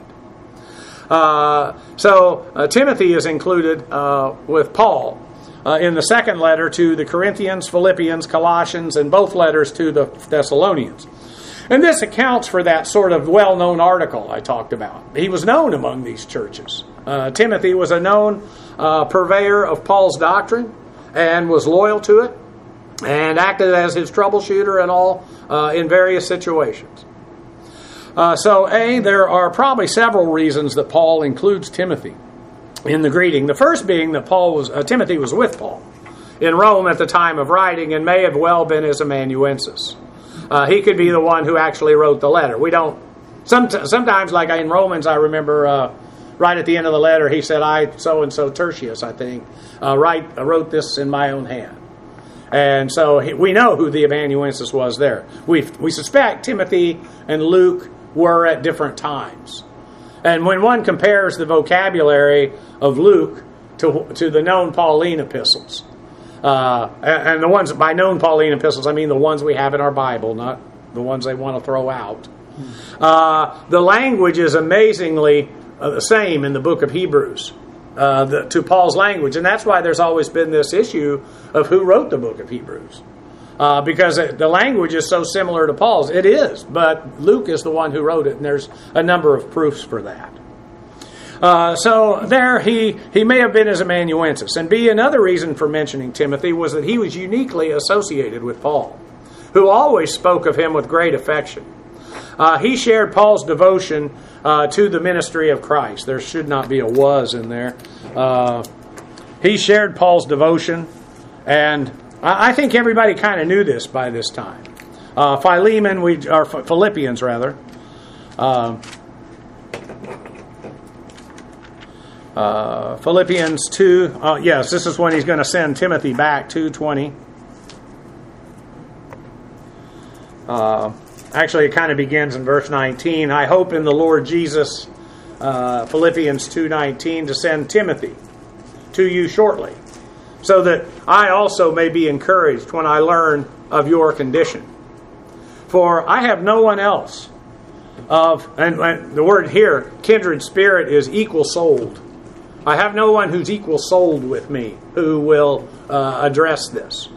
Uh, so uh, Timothy is included uh, with Paul uh, in the second letter to the Corinthians, Philippians, Colossians, and both letters to the Thessalonians. And this accounts for that sort of well-known article I talked about. He was known among these churches. Uh, Timothy was a known uh, purveyor of Paul's doctrine and was loyal to it and acted as his troubleshooter and all uh, in various situations. Uh, so, A, there are probably several reasons that Paul includes Timothy in the greeting. The first being that Paul was uh, Timothy was with Paul in Rome at the time of writing and may have well been his amanuensis. Uh, he could be the one who actually wrote the letter. We don't. Some, sometimes, like in Romans, I remember uh, right at the end of the letter, he said, I, so-and-so Tertius, I think, uh, write, I wrote this in my own hand. And so he, we know who the amanuensis was there. We we suspect Timothy and Luke were at different times. And when one compares the vocabulary of Luke to, to the known Pauline epistles, uh, and, and the ones, by known Pauline epistles, I mean the ones we have in our Bible, not the ones they want to throw out. Uh, the language is amazingly uh, the same in the book of Hebrews. Uh, the, to Paul's language. And that's why there's always been this issue of who wrote the book of Hebrews. Uh, because it, the language is so similar to Paul's. It is, but Luke is the one who wrote it, and there's a number of proofs for that. Uh, so there he, he may have been his amanuensis. And B, another reason for mentioning Timothy was that he was uniquely associated with Paul, who always spoke of him with great affection. Uh, he shared Paul's devotion uh, to the ministry of Christ. There should not be a was in there. Uh, he shared Paul's devotion, and I, I think everybody kind of knew this by this time. Uh, Philemon, we or Philippians rather. Uh, uh, Philippians two. Uh, yes, this is when he's going to send Timothy back. two twenty. Uh, Actually, it kind of begins in verse nineteen. I hope in the Lord Jesus, uh, Philippians two nineteen, to send Timothy to you shortly, so that I also may be encouraged when I learn of your condition. For I have no one else of, and, and the word here, kindred spirit, is equal souled. I have no one who's equal souled with me who will uh, address this.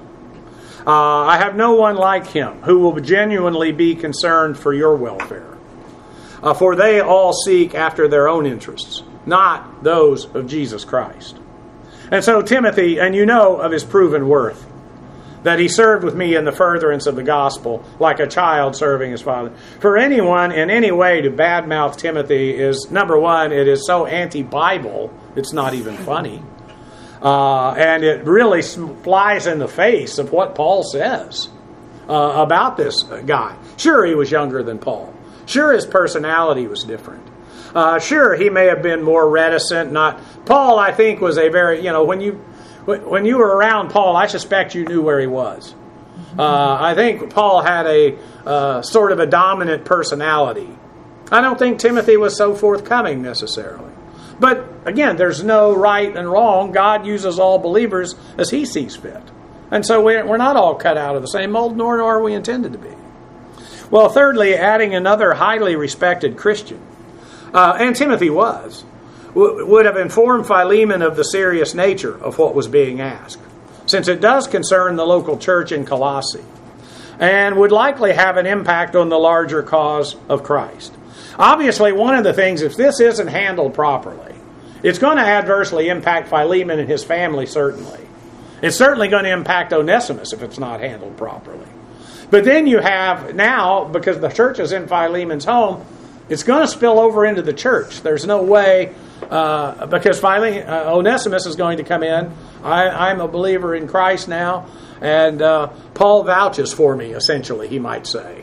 Uh, I have no one like him who will genuinely be concerned for your welfare. Uh, for they all seek after their own interests, not those of Jesus Christ. And so Timothy, and you know of his proven worth, that he served with me in the furtherance of the gospel, like a child serving his father. For anyone in any way to badmouth Timothy is, number one, it is so anti-Bible, it's not even funny. Uh, and it really flies in the face of what Paul says uh, about this guy. Sure, he was younger than Paul. Sure, his personality was different. Uh, sure, he may have been more reticent. Not Paul, I think, was a very, you know, when you when you were around Paul, I suspect you knew where he was. Uh, I think Paul had a uh, sort of a dominant personality. I don't think Timothy was so forthcoming necessarily. But again, there's no right and wrong. God uses all believers as he sees fit. And so we're not all cut out of the same mold, nor are we intended to be. Well, thirdly, adding another highly respected Christian, uh, and Timothy was, w- would have informed Philemon of the serious nature of what was being asked, since it does concern the local church in Colossae, and would likely have an impact on the larger cause of Christ. Obviously, one of the things, if this isn't handled properly, it's going to adversely impact Philemon and his family, certainly. It's certainly going to impact Onesimus if it's not handled properly. But then you have now, because the church is in Philemon's home, it's going to spill over into the church. There's no way, uh, because Philemon, uh, Onesimus is going to come in. I, I'm a believer in Christ now, and uh, Paul vouches for me, essentially, he might say.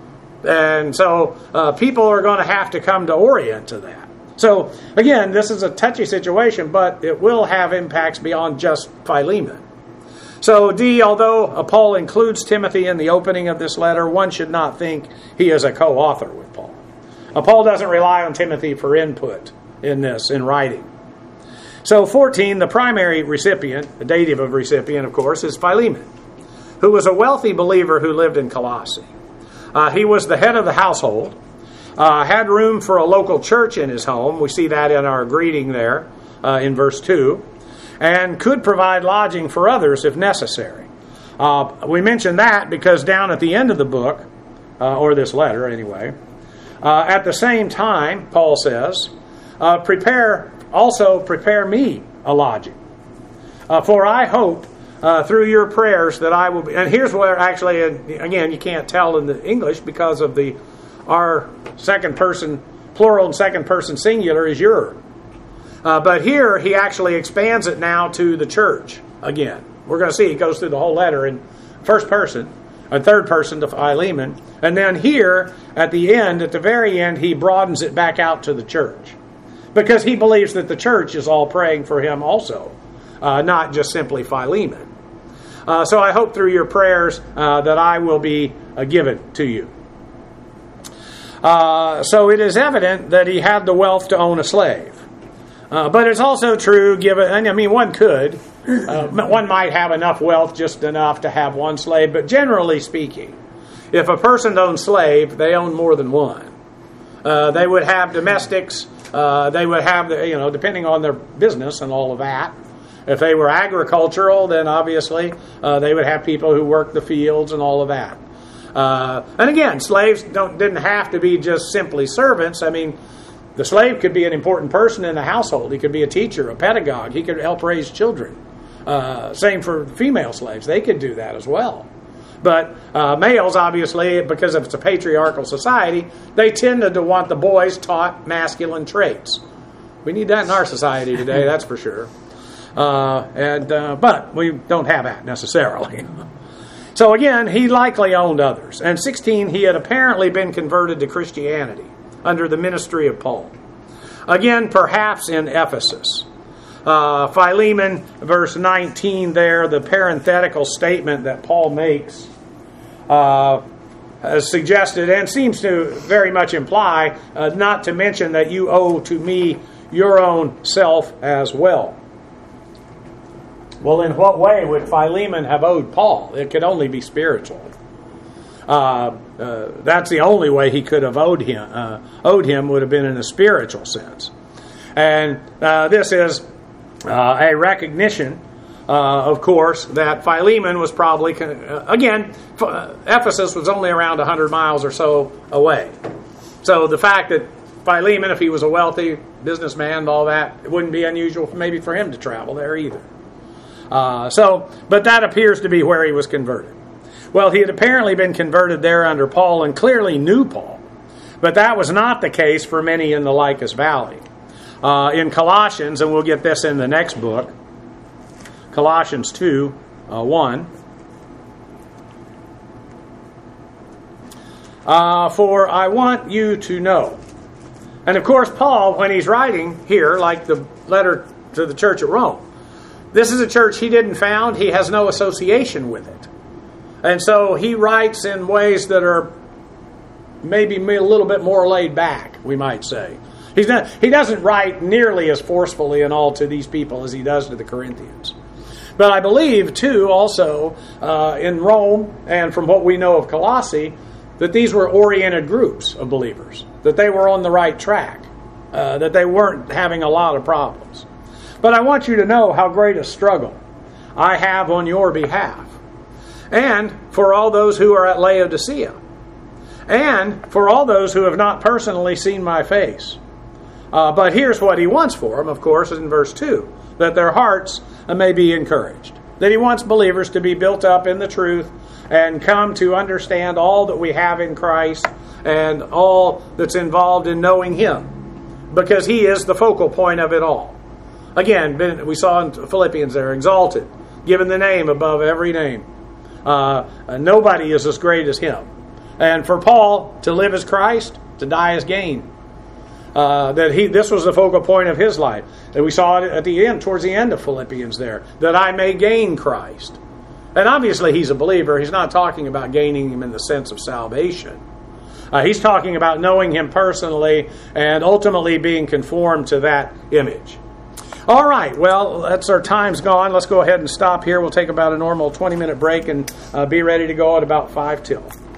And so uh, people are going to have to come to orient to that. So, again, this is a touchy situation, but it will have impacts beyond just Philemon. So, D, although Paul includes Timothy in the opening of this letter, one should not think he is a co-author with Paul. Now, Paul doesn't rely on Timothy for input in this, in writing. So, fourteen, the primary recipient, the dative of recipient, of course, is Philemon, who was a wealthy believer who lived in Colossae. Uh, he was the head of the household, uh, had room for a local church in his home. We see that in our greeting there uh, in verse two. And could provide lodging for others if necessary. Uh, we mention that because down at the end of the book, uh, or this letter anyway, uh, at the same time, Paul says, uh, prepare, also prepare me a lodging. Uh, for I hope uh, through your prayers that I will be, and here's where actually, again, you can't tell in the English because of the, our second person, plural and second person singular is your. Uh, but here, he actually expands it now to the church again. We're going to see he goes through the whole letter in first person, and third person to Philemon. And then here, at the end, at the very end, he broadens it back out to the church. because he believes that the church is all praying for him also, uh, not just simply Philemon. Uh, so I hope through your prayers uh, that I will be uh, given to you. Uh, so it is evident that he had the wealth to own a slave. Uh, but it's also true, given, and I mean, one could, uh, one might have enough wealth, just enough to have one slave, but generally speaking, if a person owned a slave, they own more than one. Uh, they would have domestics, uh, they would have, the, you know, depending on their business and all of that. If they were agricultural, then obviously uh, they would have people who worked the fields and all of that. Uh, and again, slaves don't didn't have to be just simply servants. I mean, the slave could be an important person in the household. He could be a teacher, a pedagogue. He could help raise children. Uh, same for female slaves. They could do that as well. But uh, males, obviously, because it's a patriarchal society, they tended to want the boys taught masculine traits. We need that in our society today, that's for sure. Uh, and uh, but we don't have that necessarily. So again, he likely owned others. And sixteen, he had apparently been converted to Christianity under the ministry of Paul. Again, perhaps in Ephesus. Uh, Philemon, verse nineteen there, the parenthetical statement that Paul makes uh, has suggested and seems to very much imply, uh, not to mention that you owe to me your own self as well. Well, in what way would Philemon have owed Paul? It could only be spiritual. Uh, uh, that's the only way he could have owed him. Uh, owed him would have been in a spiritual sense. And uh, this is uh, a recognition, uh, of course, that Philemon was probably, uh, again, Ephesus was only around one hundred miles or so away. So the fact that Philemon, if he was a wealthy businessman and all that, it wouldn't be unusual maybe for him to travel there either. Uh, so, but that appears to be where he was converted. Well, he had apparently been converted there under Paul and clearly knew Paul. But that was not the case for many in the Lycus Valley. Uh, in Colossians, and we'll get this in the next book, Colossians two, uh, one. Uh, for I want you to know. And of course, Paul, when he's writing here, like the letter to the church at Rome, this is a church he didn't found. He has no association with it. And so he writes in ways that are maybe a little bit more laid back, we might say. He's not, he doesn't write nearly as forcefully and all to these people as he does to the Corinthians. But I believe, too, also uh, in Rome, and from what we know of Colossae, that these were oriented groups of believers, that they were on the right track, uh, that they weren't having a lot of problems. But I want you to know how great a struggle I have on your behalf, and for all those who are at Laodicea, and for all those who have not personally seen my face. Uh, but here's what he wants for them, of course, in verse two, that their hearts may be encouraged, that he wants believers to be built up in the truth and come to understand all that we have in Christ and all that's involved in knowing him, because he is the focal point of it all. Again, we saw in Philippians there, exalted, given the name above every name. Uh, nobody is as great as him. And for Paul, to live as Christ, to die as gain. Uh, that he, this was the focal point of his life. And we saw it at the end, towards the end of Philippians there, that I may gain Christ. And obviously he's a believer. He's not talking about gaining him in the sense of salvation. Uh, he's talking about knowing him personally and ultimately being conformed to that image. All right, well, that's our time's gone. Let's go ahead and stop here. We'll take about a normal twenty-minute break and uh, be ready to go at about five till.